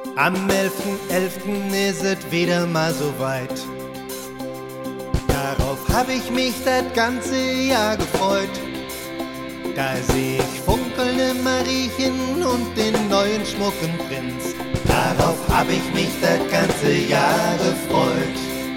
Am 11.11. ist es wieder mal so weit. Darauf hab ich mich das ganze Jahr gefreut. Da seh ich funkelnde Mariechen und den neuen schmucken Prinz. Darauf hab ich mich das ganze Jahr gefreut.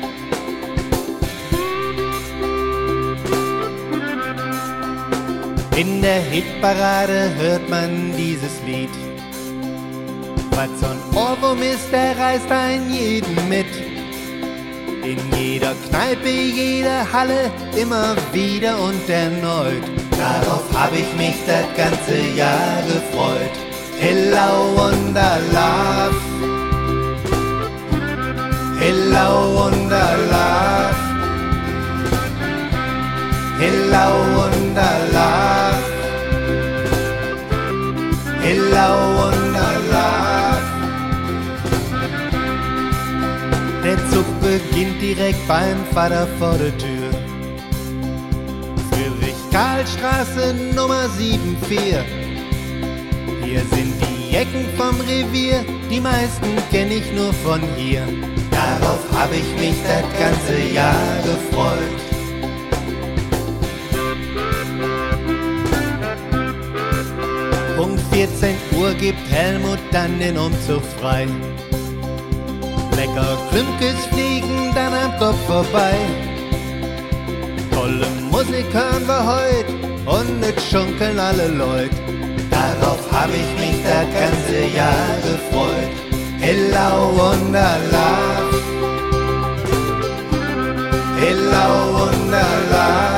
In der Hitparade hört man dieses Lied. Was so'n Ohrwurm ist, der reißt einen jeden mit. In jeder Kneipe, jeder Halle, immer wieder und erneut. Darauf hab ich mich das ganze Jahr gefreut. Hello Wonderlove, Hello Wonderlove, Hello Wonderlove, Hello Wonderlove. Der Zug beginnt direkt beim Vater vor der Tür. Friedrich-Karl-Straße Nummer 74. Hier sind die Ecken vom Revier, die meisten kenn ich nur von hier. Darauf hab ich mich das ganze Jahr gefreut. Punkt 14 Uhr gibt Helmut dann den Umzug frei. Lecker Klümkes fliegen dann am Kopf vorbei. Tolle Musik hören wir heut und es schunkeln alle Leute. Darauf hab ich mich das ganze Jahr gefreut. Hello Wonderlove, Hello Wonderlove,